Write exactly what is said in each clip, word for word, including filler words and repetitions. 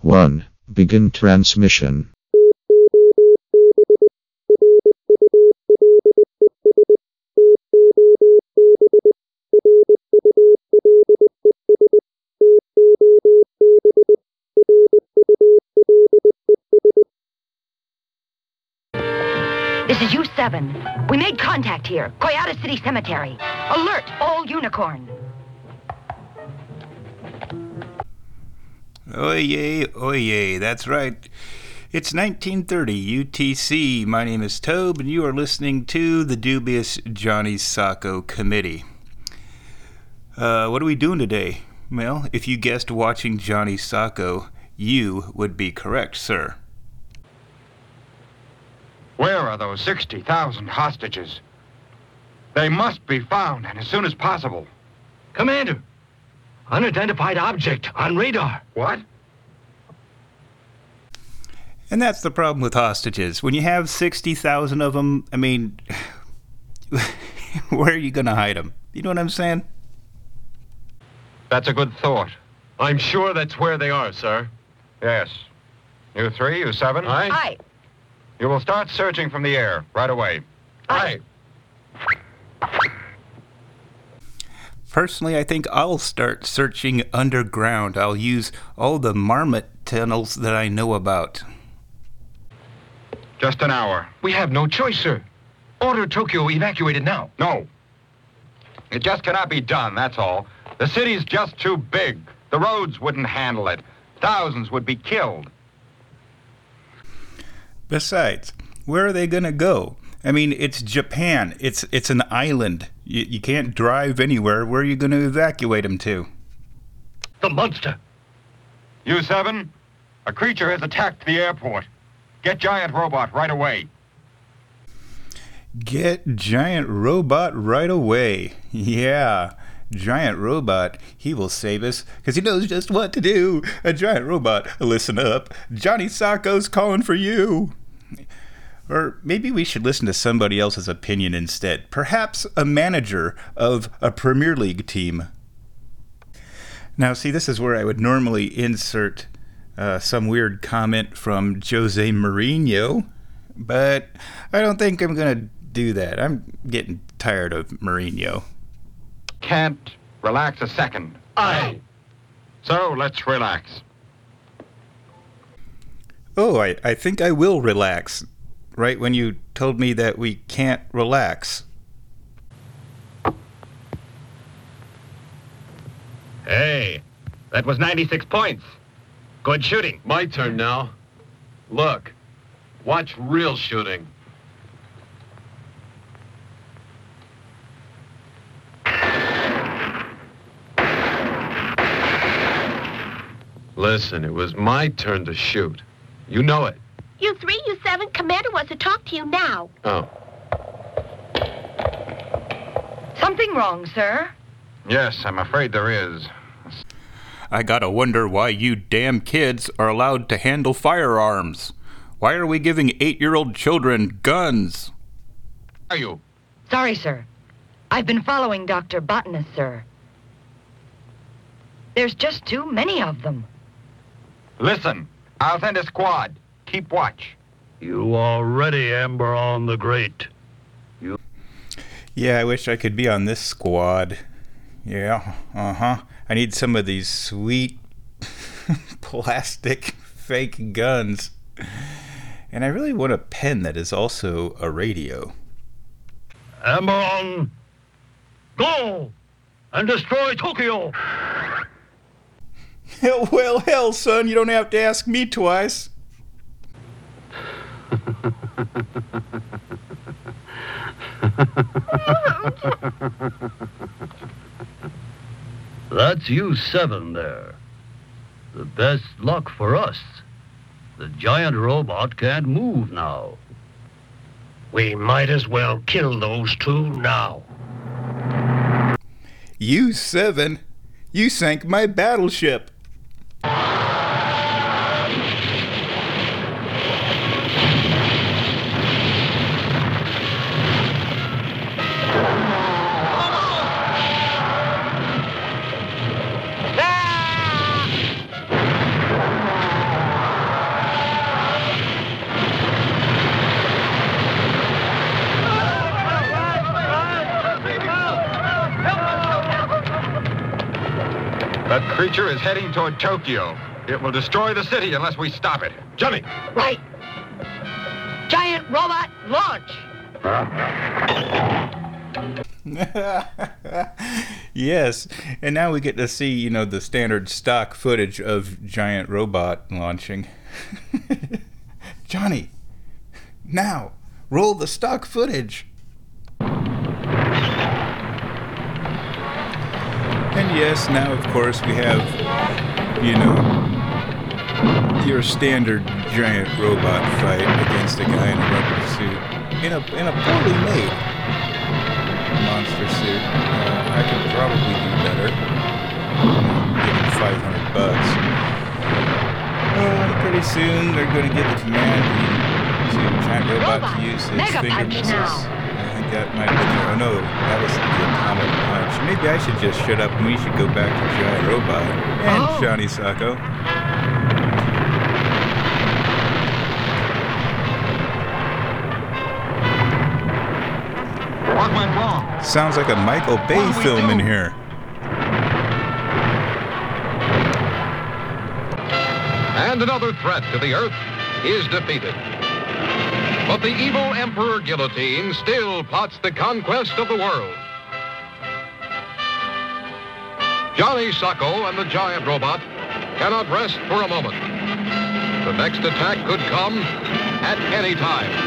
one. Begin transmission. This is U seven. We made contact here. Coyote City Cemetery. Alert, all unicorn. Oye, oye, that's right. It's nineteen thirty U T C. My name is Tobe, and you are listening to the dubious Johnny Sacco Committee. Uh, what are we doing today? Well, if you guessed watching Johnny Sacco, you would be correct, sir. Where are those sixty thousand hostages? They must be found, and as soon as possible. Commander, unidentified object on radar. What? And that's the problem with hostages. When you have sixty thousand of them, I mean, where are you going to hide them? You know what I'm saying? That's a good thought. I'm sure that's where they are, sir. Yes. You three, you seven? Aye. Aye. You will start searching from the air right away. Aye. Personally, I think I'll start searching underground. I'll use all the marmot tunnels that I know about. Just an hour. We have no choice, sir. Order Tokyo evacuated now. No. It just cannot be done, that's all. The city's just too big. The roads wouldn't handle it. Thousands would be killed. Besides, where are they going to go? I mean, it's Japan. It's it's an island. You, you can't drive anywhere. Where are you going to evacuate them to? The monster. You seven, a creature has attacked the airport. Get Giant Robot right away. Get Giant Robot right away. Yeah, Giant Robot, he will save us because he knows just what to do. A Giant Robot, listen up. Johnny Sacco's calling for you. Or maybe we should listen to somebody else's opinion instead. Perhaps a manager of a Premier League team. Now, see, this is where I would normally insert uh, some weird comment from Jose Mourinho, but I don't think I'm going to do that. I'm getting tired of Mourinho. Can't relax a second. Aye. So let's relax. Oh, I, I think I will relax. Right when you told me that we can't relax. Hey, that was ninety-six points. Good shooting. My turn now. Look, watch real shooting. Listen, it was my turn to shoot. You know it. U three, U seven, Commander wants to talk to you now. Oh. Something wrong, sir? Yes, I'm afraid there is. I gotta wonder why you damn kids are allowed to handle firearms. Why are we giving eight-year-old children guns? Are you? Sorry, sir. I've been following Doctor Botanist, sir. There's just too many of them. Listen, I'll send a squad. Keep watch. You already Amber on the Great. You. Yeah, I wish I could be on this squad. Yeah, uh-huh. I need some of these sweet plastic fake guns. And I really want a pen that is also a radio. Amber on. Go! And destroy Tokyo! Hell, well, hell, son, you don't have to ask me twice. That's U seven there. The best luck for us. The giant robot can't move now. We might as well kill those two now. U seven? You sank my battleship. That creature is heading toward Tokyo. It will destroy the city unless we stop it. Johnny! Right. Giant robot launch. Yes, and now we get to see, you know, the standard stock footage of giant robot launching. Johnny, now, roll the stock footage. And yes, now of course we have, you know, your standard giant robot fight against a guy in a rubber suit. In a, in a poorly made monster suit. Uh, I could probably do better. Give him five hundred bucks. Uh, pretty soon they're going to get the command to giant robot, robot to use his Mega finger punch missiles. now. I think that might be there. Oh no, that was the atomic punch. Maybe I should just shut up and we should go back to giant robot and Oh. Johnny Sacco. What went wrong? Sounds like a Michael Bay What do we film do? in here. And another threat to the Earth is defeated. But the evil Emperor Guillotine still plots the conquest of the world. Johnny Sacco and the giant robot cannot rest for a moment. The next attack could come at any time.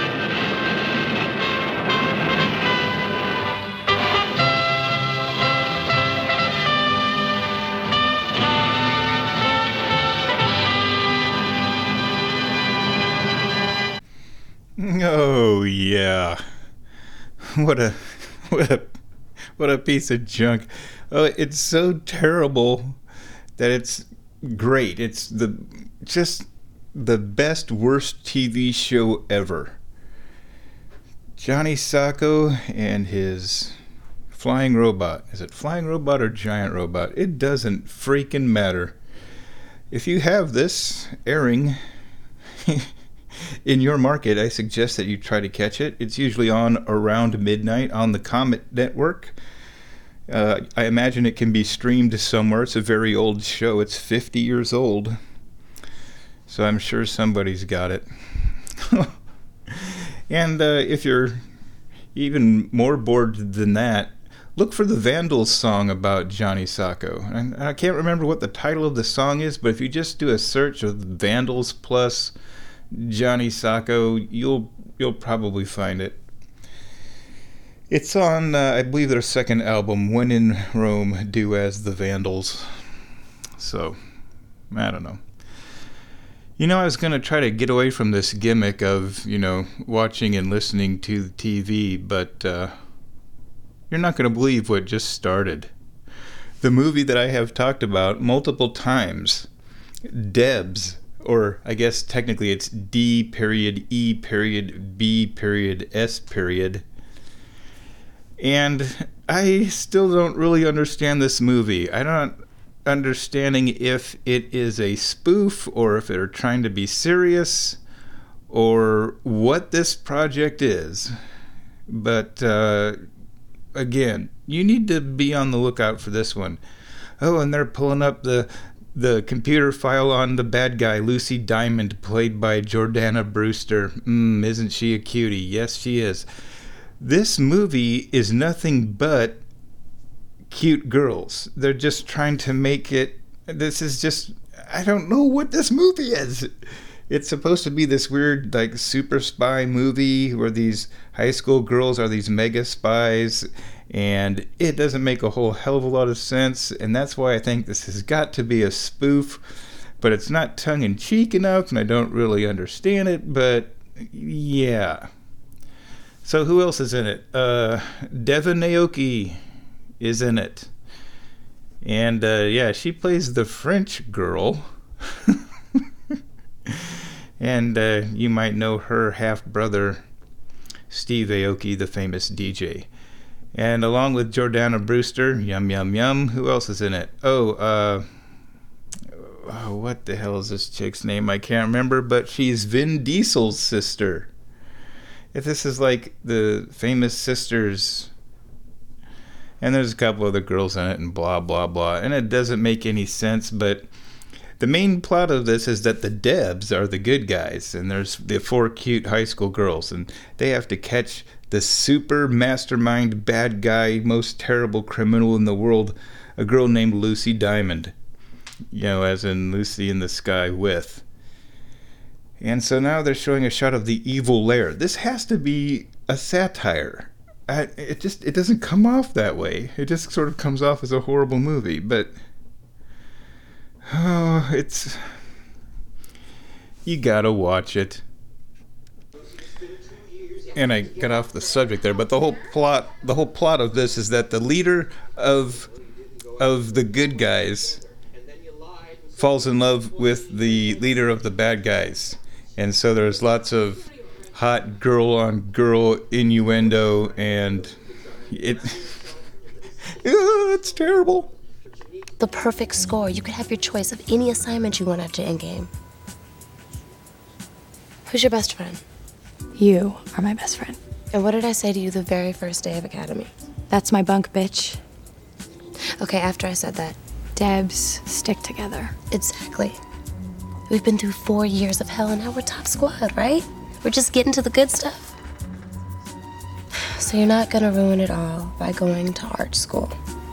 Oh yeah, what a what a what a piece of junk. Oh, it's so terrible that it's great. It's the just the best worst T V show ever. Johnny Sacco and his flying robot. Is it flying robot or giant robot? It doesn't freaking matter. If you have this airing in your market, I suggest that you try to catch it. It's usually on around midnight on the Comet Network. Uh, I imagine it can be streamed somewhere. It's a very old show. It's fifty years old. So I'm sure somebody's got it. And uh, if you're even more bored than that, look for the Vandals song about Johnny Sacco. And I can't remember what the title of the song is, but if you just do a search of Vandals plus Johnny Sacco, you'll you'll probably find it. It's on, uh, I believe, their second album, When in Rome, Do As the Vandals. So, I don't know. You know, I was going to try to get away from this gimmick of, you know, watching and listening to the T V, but uh, you're not going to believe what just started. The movie that I have talked about multiple times, Debs, or I guess technically it's D period E period B period S period. And I still don't really understand this movie. I don't understanding if it is a spoof or if they're trying to be serious or what this project is. But uh, again, you need to be on the lookout for this one. Oh, and they're pulling up the the computer file on the bad guy, Lucy Diamond, played by Jordana Brewster. Mmm, isn't she a cutie? Yes, she is. This movie is nothing but cute girls. They're just trying to make it... This is just... I don't know what this movie is. It's supposed to be this weird, like, super spy movie where these high school girls are these mega spies, and it doesn't make a whole hell of a lot of sense, and that's why I think this has got to be a spoof, but it's not tongue-in-cheek enough, and I don't really understand it, but yeah. So who else is in it? Uh, Devon Aoki is in it. And, uh, yeah, she plays the French girl. And uh, you might know her half-brother, Steve Aoki, the famous D J. And along with Jordana Brewster, yum, yum, yum, who else is in it? Oh, uh, oh, what the hell is this chick's name? I can't remember, but she's Vin Diesel's sister. If this is like the famous sisters, and there's a couple other girls in it, and blah, blah, blah. And it doesn't make any sense, but the main plot of this is that the Debs are the good guys, and there's the four cute high school girls, and they have to catch the super mastermind bad guy, most terrible criminal in the world, a girl named Lucy Diamond. You know, as in Lucy in the Sky with. And so now they're showing a shot of the evil lair. This has to be a satire. I, it just, it doesn't come off that way. It just sort of comes off as a horrible movie, but oh, it's, you gotta watch it. And I got off the subject there, but the whole plot, the whole plot of this is that the leader of of the good guys falls in love with the leader of the bad guys, and so there's lots of hot girl on girl innuendo, and it it's terrible. The perfect score. You could have your choice of any assignment you want after Endgame. Who's your best friend? You are my best friend. And what did I say to you the very first day of Academy? That's my bunk, bitch. Okay, after I said that. Debs stick together. Exactly. We've been through four years of hell and now we're top squad, right? We're just getting to the good stuff. So you're not gonna ruin it all by going to art school.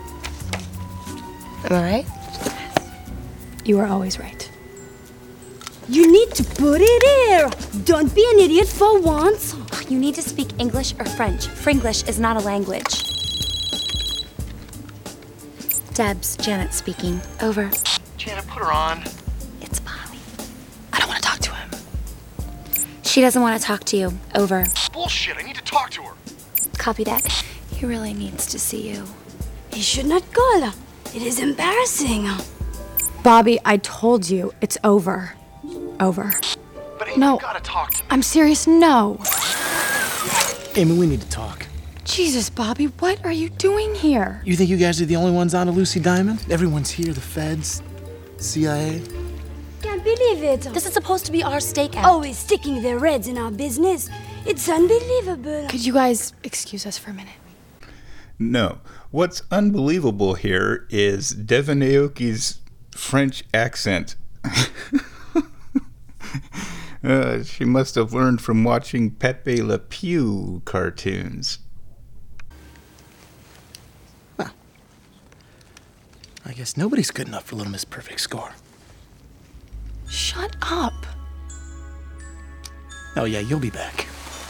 Am I right? You are always right. You need to put it here. Don't be an idiot for once. You need to speak English or French. Fringlish is not a language. Debs, Janet speaking. Over. Janet, put her on. It's Bobby. I don't want to talk to him. She doesn't want to talk to you. Over. Bullshit, I need to talk to her. Copy that. He really needs to see you. He should not call. It is embarrassing. Bobby, I told you, it's over. Over. But Amy, no. you gotta talk to me. I'm serious, no. Amy, we need to talk. Jesus, Bobby, what are you doing here? You think you guys are the only ones on to Lucy Diamond? Everyone's here, the feds, C I A. Can't believe it. This is supposed to be our stakeout. Always sticking their heads in our business. It's unbelievable. Could you guys excuse us for a minute? No. What's unbelievable here is Devon Aoki's French accent. uh, she must have learned from watching Pepe Le Pew cartoons. Well, I guess nobody's good enough for Little Miss Perfect Score. Shut up. Oh yeah, you'll be back.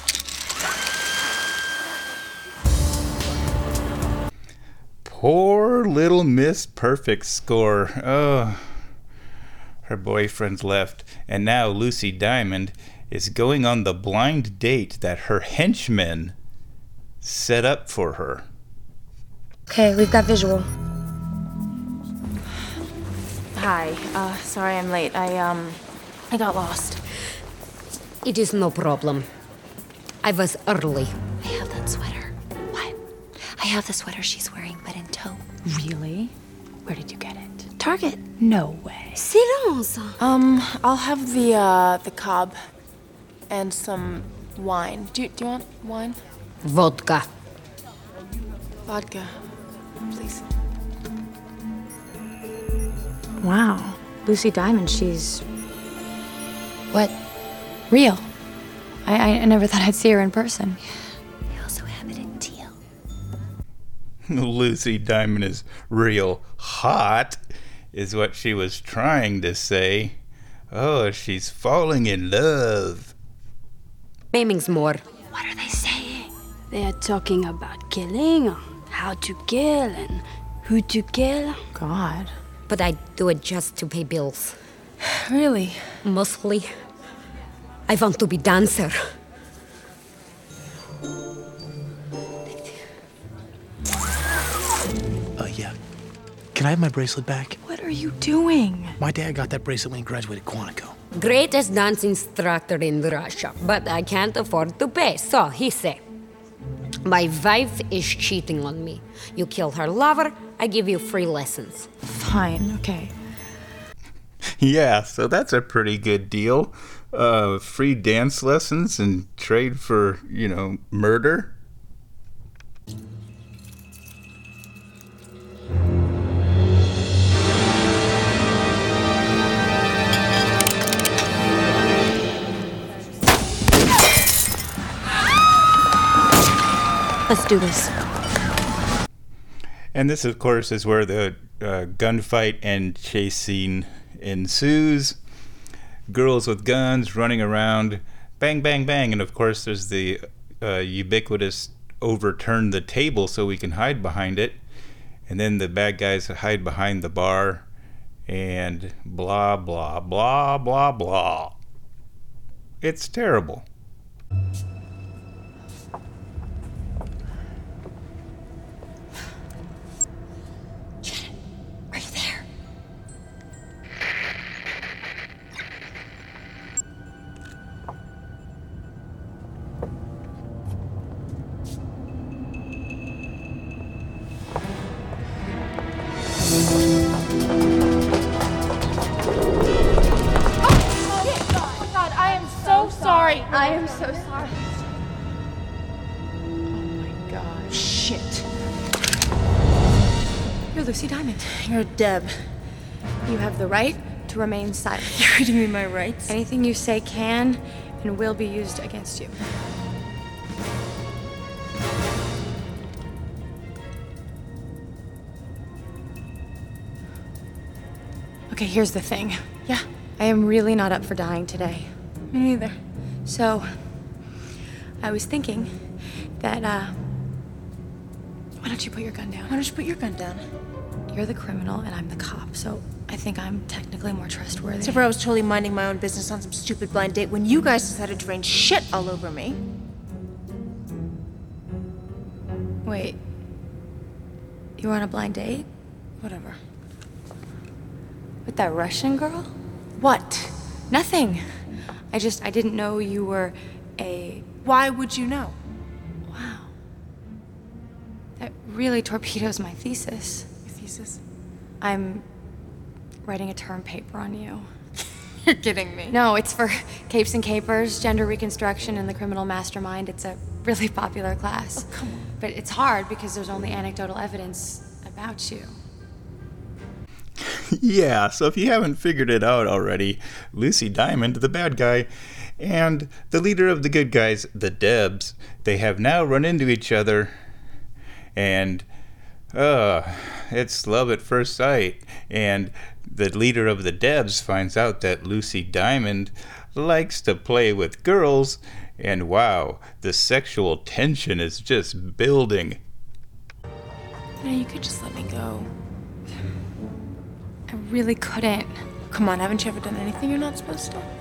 Poor Little Miss Perfect Score. Oh, her boyfriend's left, and now Lucy Diamond is going on the blind date that her henchmen set up for her. Okay, we've got visual. Hi, uh, sorry I'm late. I, um, I got lost. It is no problem. I was early. I have that sweater. What? I have the sweater she's wearing, but in taupe. Really? Where did you get it? Target. No way. Silence. Um, I'll have the, uh, the cob and some wine. Do you, do you want wine? Vodka. Vodka, please. Wow. Lucy Diamond, she's... What? Real. I, I never thought I'd see her in person. I also have it in teal. Lucy Diamond is real hot, is what she was trying to say. Oh, she's falling in love. Maming's more. What are they saying? They are talking about killing, how to kill, and who to kill. God. But I do it just to pay bills. Really? Mostly. I want to be dancer. Uh, yeah. Can I have my bracelet back? What are you doing? My dad got that bracelet when he graduated Quantico. Greatest dance instructor in Russia, but I can't afford to pay, so he said, my wife is cheating on me. You kill her lover, I give you free lessons. Fine, okay. Yeah, so that's a pretty good deal. Uh, free dance lessons and trade for, you know, murder. Let's do this. And this, of course, is where the uh, gunfight and chase scene ensues. Girls with guns running around, bang, bang, bang. And, of course, there's the uh, ubiquitous overturn the table so we can hide behind it. And then the bad guys hide behind the bar. And blah, blah, blah, blah, blah. It's terrible. Are you there? Oh, God, I am so sorry. I am so sorry. Oh my God. Shit. You're Lucy Diamond. You're Deb. You have the right to remain silent. You're reading me my rights. Anything you say can and will be used against you. Okay, here's the thing. Yeah. I am really not up for dying today. Me neither. So, I was thinking that, uh, why don't you put your gun down? Why don't you put your gun down? You're the criminal and I'm the cop, so I think I'm technically more trustworthy. Except for I was totally minding my own business on some stupid blind date when you guys decided to rain shit all over me. Wait. You were on a blind date? Whatever. With that Russian girl? What? Nothing. I just, I didn't know you were a... Why would you know? Wow. That really torpedoes my thesis. Your thesis? I'm writing a term paper on you. You're kidding me. No, it's for Capes and Capers, Gender Reconstruction and the Criminal Mastermind. It's a really popular class. Oh, come on. But it's hard because there's only anecdotal evidence about you. Yeah, so if you haven't figured it out already, Lucy Diamond, the bad guy, and the leader of the good guys, the Debs, they have now run into each other, and uh, it's love at first sight. And the leader of the Debs finds out that Lucy Diamond likes to play with girls, and wow, the sexual tension is just building. You know, you could just let me go. I really couldn't. Come on, haven't you ever done anything you're not supposed to?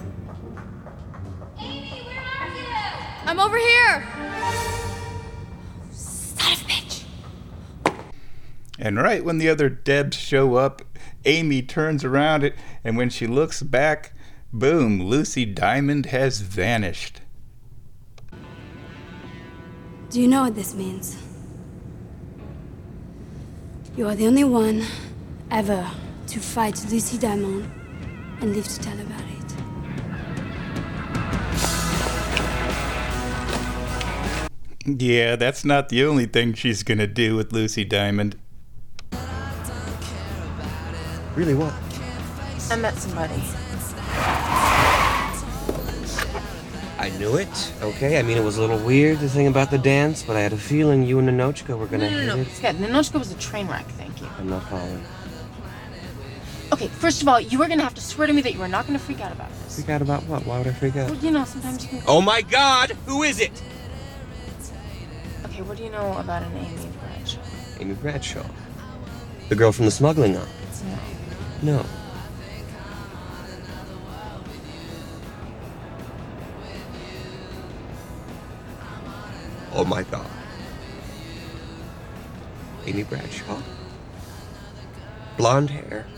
Amy, where are you? I'm over here! Son of a bitch. And right when the other Debs show up, Amy turns around it, and when she looks back, boom, Lucy Diamond has vanished. Do you know what this means? You are the only one ever to fight Lucy Diamond and live to tell about it. Yeah, that's not the only thing she's gonna do with Lucy Diamond. Really, what? I met somebody. I knew it, okay? I mean, it was a little weird, the thing about the dance, but I had a feeling you and Ninochka were gonna No, no, hit no, it. forget it. Ninochka was a train wreck, thank you. I'm not following. Okay, first of all, you were gonna have to swear to me that you were not gonna freak out about this. Freak out about what? Why would I freak out? Well, you know, sometimes you can... Oh my god! Who is it? Okay, what do you know about an Amy Bradshaw? Amy Bradshaw. The girl from the smuggling op. No. No. Oh my god. Amy Bradshaw. Blonde hair.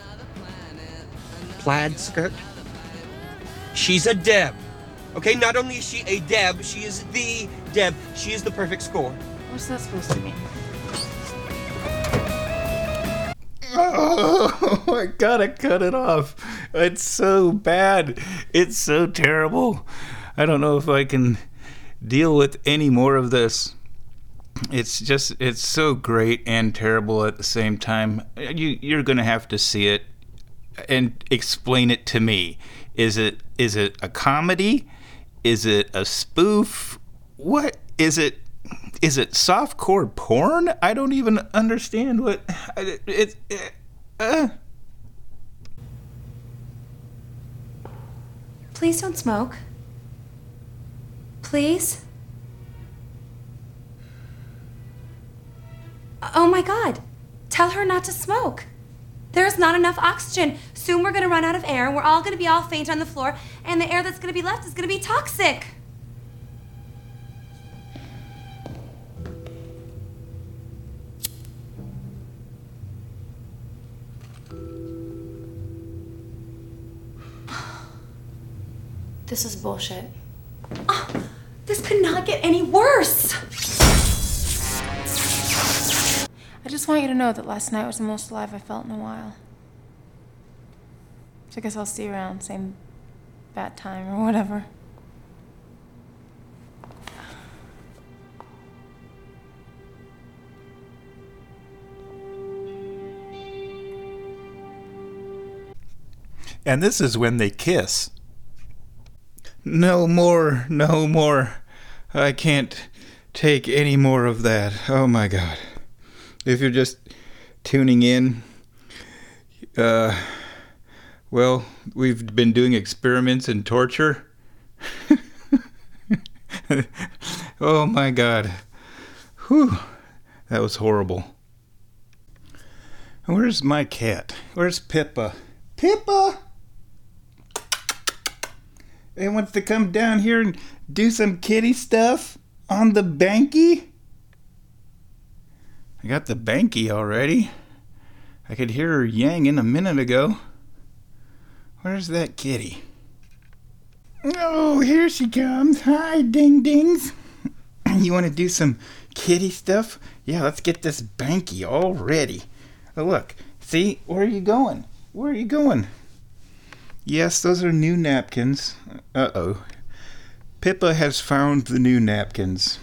Plaid skirt. She's a Deb. Okay, not only is she a Deb, she is the Deb. She is the perfect score. What's that supposed to mean? Oh, I gotta cut it off. It's so bad. It's so terrible. I don't know if I can deal with any more of this. It's just, it's so great and terrible at the same time. You, you're gonna have to see it and explain it to me. Is it, is it a comedy? Is it a spoof? What is it? is it softcore porn? I don't even understand what it. it, it uh. Please don't smoke. Please. Oh my God. Tell her not to smoke. There's not enough oxygen. Soon we're gonna run out of air and we're all gonna be all faint on the floor, and the air that's gonna be left is gonna be toxic. This is bullshit. Oh, this could not get any worse. I just want you to know that last night was the most alive I felt in a while. So I guess I'll see you around, same bad time or whatever. And this is when they kiss. No more, no more. I can't take any more of that. Oh my God. If you're just tuning in, uh, well, we've been doing experiments in torture. Oh my God. Whew. That was horrible. Where's my cat? Where's Pippa? Pippa! They wants to come down here and do some kitty stuff on the banky? I got the banky already. I could hear her yanging a minute ago. Where's that kitty? Oh, here she comes. Hi, ding dings. You want to do some kitty stuff? Yeah, let's get this banky all ready. Oh, look. See? Where are you going? Where are you going? Yes, those are new napkins. Uh-oh. Pippa has found the new napkins.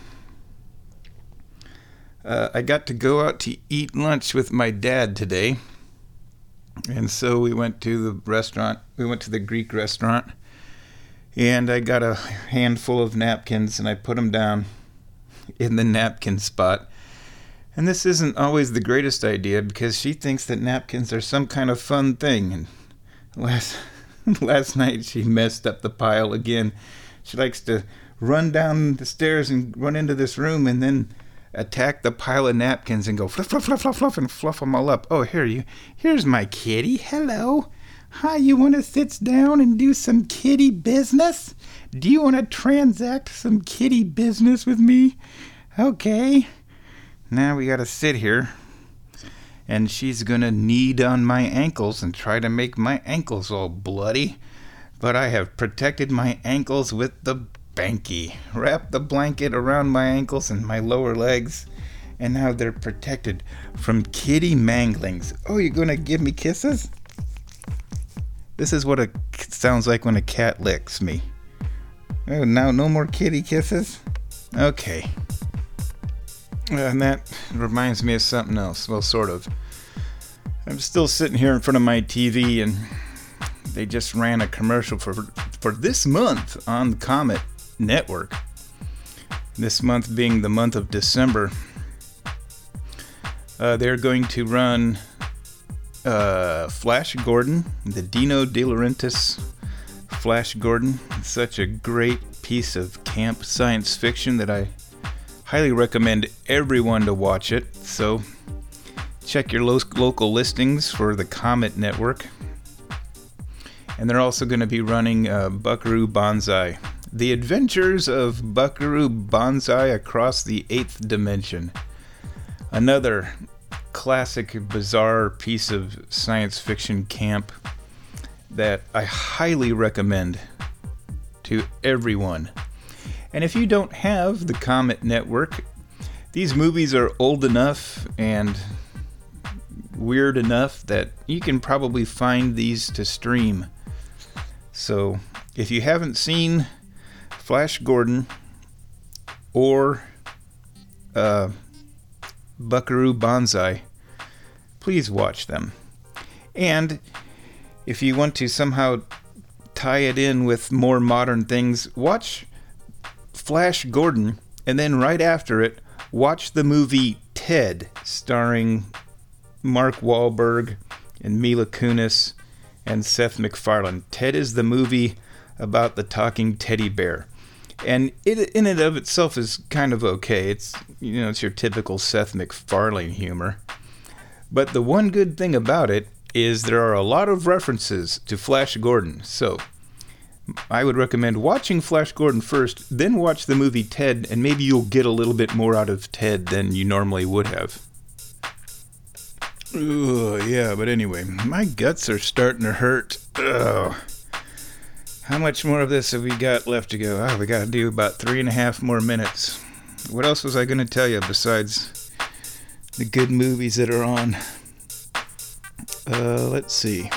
Uh, I got to go out to eat lunch with my dad today. And so we went to the restaurant. We went to the Greek restaurant. And I got a handful of napkins and I put them down in the napkin spot. And this isn't always the greatest idea because she thinks that napkins are some kind of fun thing. And last... Last night she messed up the pile again. She likes to run down the stairs and run into this room and then attack the pile of napkins and go fluff, fluff, fluff, fluff, fluff, and fluff them all up. Oh, here you. Here's my kitty. Hello. Hi, you want to sit down and do some kitty business? Do you want to transact some kitty business with me? Okay. Now we got to sit here. And she's gonna knead on my ankles and try to make my ankles all bloody. But I have protected my ankles with the banky. Wrap the blanket around my ankles and my lower legs. And now they're protected from kitty manglings. Oh, you're gonna give me kisses? This is what it sounds like when a cat licks me. Oh, now no more kitty kisses? Okay. And that reminds me of something else. Well, sort of. I'm still sitting here in front of my T V, and they just ran a commercial for for this month on the Comet Network. This month being the month of December. Uh, they're going to run uh, Flash Gordon, the Dino De Laurentiis Flash Gordon. Such a great piece of camp science fiction that I highly recommend everyone to watch it. So check your lo- local listings for the Comet Network. And they're also going to be running uh, Buckaroo Banzai. The Adventures of Buckaroo Banzai Across the Eighth Dimension. Another classic, bizarre piece of science fiction camp that I highly recommend to everyone. And if you don't have the Comet Network, these movies are old enough and weird enough that you can probably find these to stream. So if you haven't seen Flash Gordon or uh, Buckaroo Banzai, please watch them. And if you want to somehow tie it in with more modern things, watch Flash Gordon And then right after it, watch the movie Ted, starring Mark Wahlberg and Mila Kunis and Seth MacFarlane. Ted is the movie about the talking teddy bear. And it in and of itself is kind of okay. It's, you know, it's your typical Seth MacFarlane humor. But the one good thing about it is there are a lot of references to Flash Gordon. So I would recommend watching Flash Gordon first, then watch the movie Ted, and maybe you'll get a little bit more out of Ted than you normally would have. Ugh, yeah, but anyway, my guts are starting to hurt. Ugh. How much more of this have we got left to go? Oh, we got to do about three and a half more minutes. What else was I going to tell you besides the good movies that are on? Uh, let's see.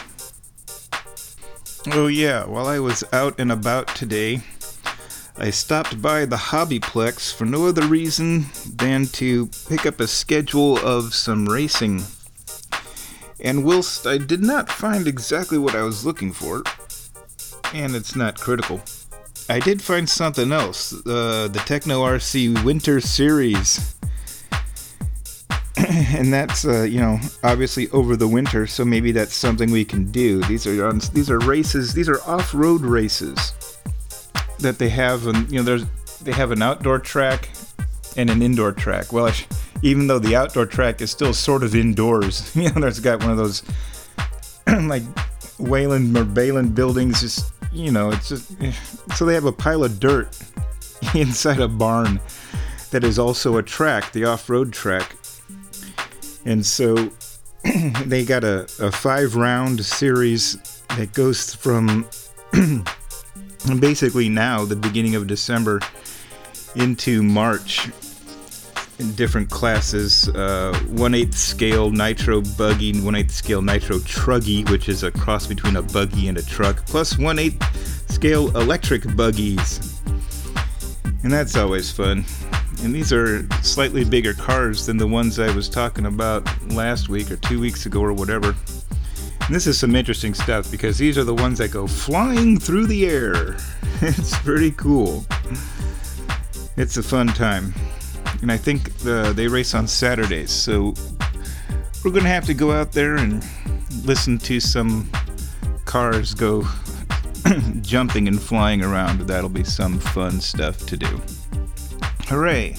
Oh yeah, while I was out and about today, I stopped by the Hobbyplex for no other reason than to pick up a schedule of some racing. And whilst I did not find exactly what I was looking for, and it's not critical, I did find something else. Uh, the Techno R C Winter Series. And that's, uh, you know, obviously over the winter, so maybe that's something we can do. These are on, these are races, these are off-road races that they have, and you know, there's they have an outdoor track and an indoor track. Well, I sh- even though the outdoor track is still sort of indoors, you know, there's got one of those like Wayland or Bayland buildings, just, you know, it's just, so they have a pile of dirt inside a barn that is also a track, the off-road track. And so they got a, a five-round series that goes from basically now, the beginning of December, into March, in different classes. Uh, one-eighth scale nitro buggy, one-eighth scale nitro truggy, which is a cross between a buggy and a truck, plus one-eighth scale electric buggies. And that's always fun. And these are slightly bigger cars than the ones I was talking about last week or two weeks ago or whatever. And this is some interesting stuff because these are the ones that go flying through the air. It's pretty cool. It's a fun time. And I think the, they race on Saturdays, so we're going to have to go out there and listen to some cars go jumping and flying around. That'll be some fun stuff to do. Hooray.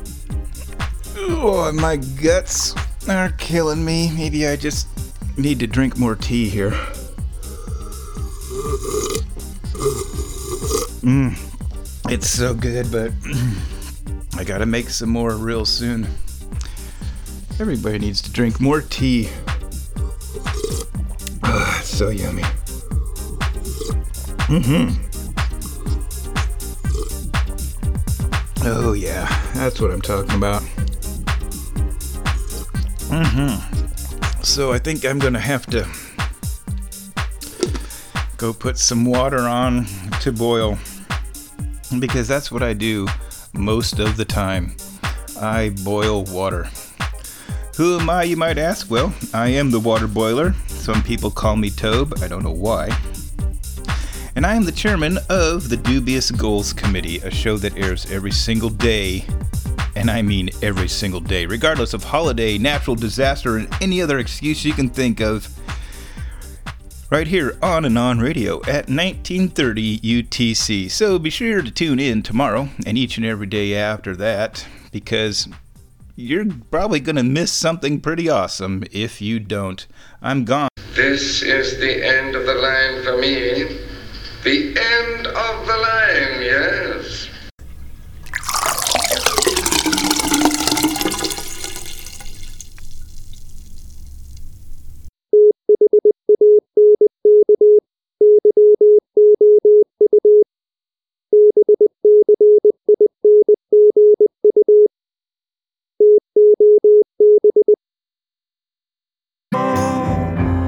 Oh, my guts are killing me. Maybe I just need to drink more tea here. Mmm, it's so good, but I gotta make some more real soon. Everybody needs to drink more tea. Oh, it's so yummy. Mm-hmm. Oh yeah, that's what I'm talking about. Mm-hmm. So I think I'm gonna have to go put some water on to boil, because that's what I do most of the time. I boil water. Who am I, you might ask? Well, I am the water boiler. Some people call me Tobe, I don't know why. And I am the chairman of the Dubious Goals Committee, a show that airs every single day, and I mean every single day, regardless of holiday, natural disaster, and any other excuse you can think of, right here on and on radio at nineteen thirty U T C. So be sure to tune in tomorrow and each and every day after that, because you're probably going to miss something pretty awesome if you don't. I'm gone. This is the end of the line for me. The end of the line, yes.